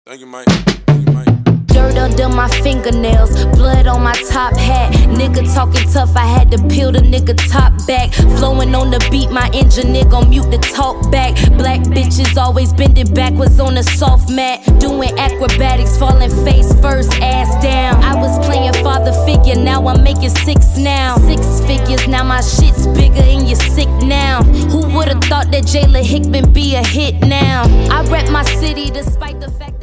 Thank you, Mike. Thank you, Mike. Dirt under my fingernails, blood on my top hat. Nigga talking tough, I had to peel the nigga top back. Flowing on the beat, my engineer gon' mute the talk back. Black bitches always bending backwards on the soft mat. Doing acrobatics, falling face first, ass down. I was playing father figure, now I'm making 6 now. 6 figures, now my shit's bigger and you're sick now. Who would've thought that Jayla Hickman be a hit now? I rep my city despite the fact